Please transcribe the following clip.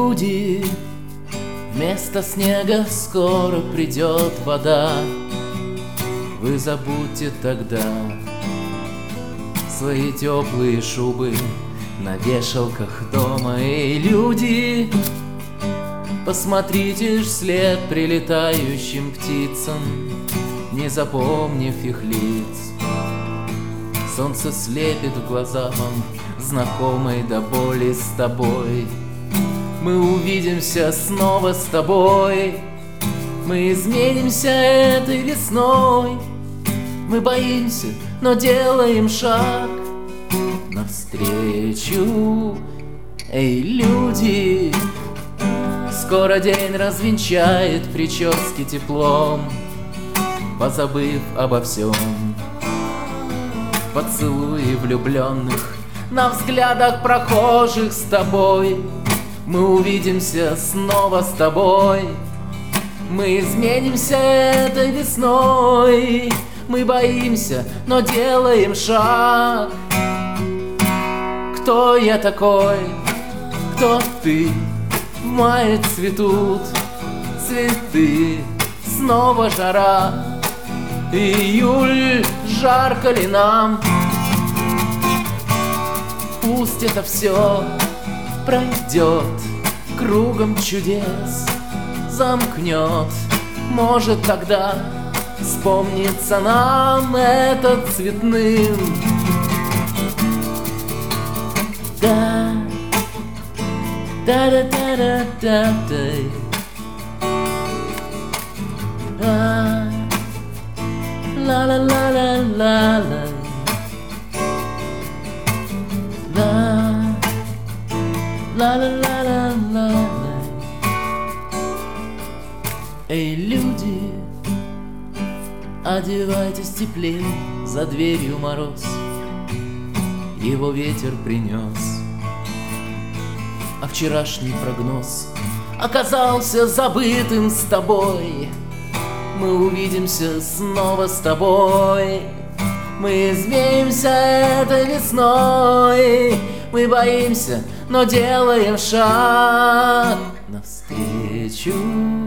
люди, вместо снега скоро придет вода. Вы забудьте тогда свои теплые шубы на вешалках дома. Эй, люди, посмотрите вслед прилетающим птицам, не запомнив их лиц. Солнце слепит в глаза вам, знакомой до боли с тобой. Мы увидимся снова с тобой, мы изменимся этой весной. Мы боимся, но делаем шаг навстречу. Эй, люди, скоро день развенчает прически теплом, позабыв обо всем. Поцелуи влюбленных на взглядах прохожих с тобой. Мы увидимся снова с тобой, мы изменимся этой весной. Мы боимся, но делаем шаг. Кто я такой? Кто ты? В мае цветут цветы, снова жара. Июль, жарко ли нам? Пусть это все пройдет, кругом чудес замкнет. Может, тогда вспомнится нам этот цветным. Да, да-да-да-да-да-да. Ла-ла-ла-ла-ла-ла. Ла-ла-ла-ла-ла-ла. Эй, люди, одевайтесь теплее, за дверью мороз, его ветер принес. А вчерашний прогноз оказался забытым с тобой. Мы увидимся снова с тобой, мы изменимся этой весной. Мы боимся, но делаем шаг навстречу.